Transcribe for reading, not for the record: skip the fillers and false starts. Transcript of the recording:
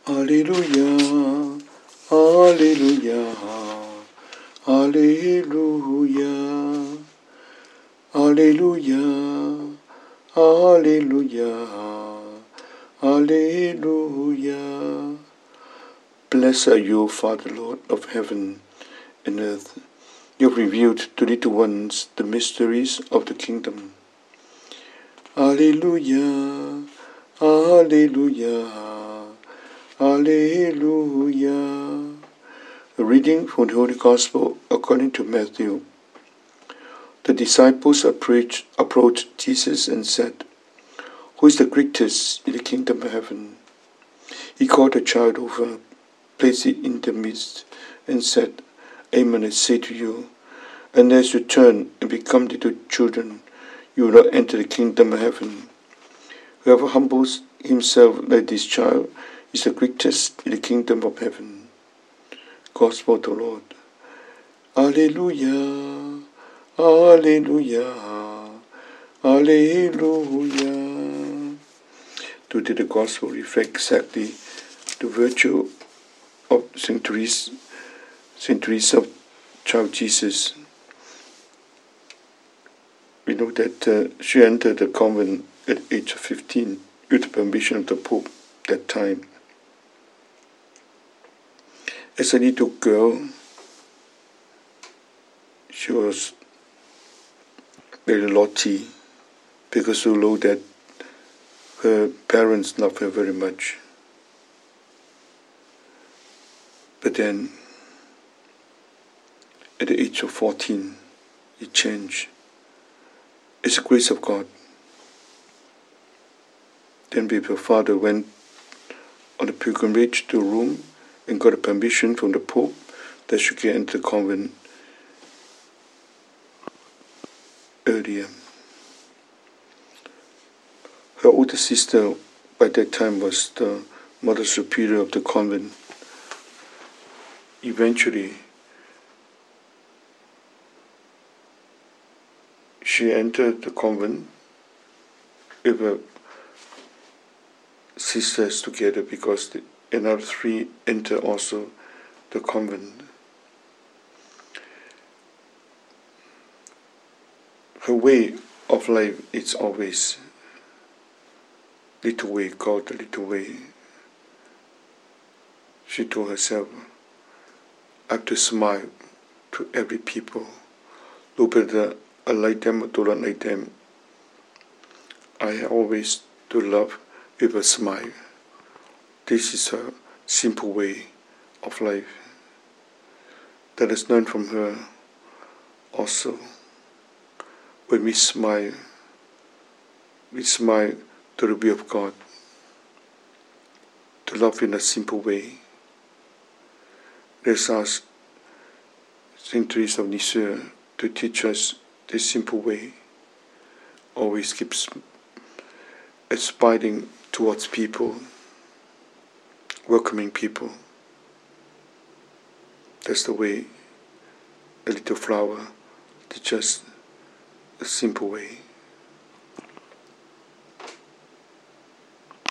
Alleluia, Alleluia, Alleluia, Alleluia, Alleluia, Alleluia. Blessed are you, Father, Lord of heaven and earth. You have revealed to little ones the mysteries of the kingdom. Alleluia, Alleluia, Alleluia. A reading from the Holy Gospel according to Matthew. The disciples approached Jesus and said, "Who is the greatest in the kingdom of heaven?" He called a child over, placed it in their midst, and said, "Amen, I say to you, unless you turn and become little children, you will not enter the kingdom of heaven. Whoever humbles himself like this child is the greatest in the kingdom of heaven." Gospel of the Lord. Alleluia, Alleluia, Alleluia. Today the Gospel reflects exactly the virtue of Saint Teresa of Child Jesus. We know that she entered the convent at the age of 15 with the permission of the Pope at that time. As a little girl, she was very naughty because she knew that her parents loved her very much. But then, at the age of 14, it changed. It's the grace of God. Then with her father went on a pilgrimage to Rome and got a permission from the Pope that she could enter the convent earlier. Her older sister by that time was the Mother Superior of the convent. Eventually, she entered the convent with her sisters together because another three entered also the convent. Her way of life is always little way, called the little way. She told herself, "I have to smile to every people, no whether I like them or do not like them. I always to love with a smile." This is her simple way of life. Let us learn from her also. When we smile to the will of God, to love in a simple way. Let's ask Saint Teresa of Lisieux to teach us this simple way. Always keep aspiring towards people, welcoming people. That's the way a little flower teaches a simple way.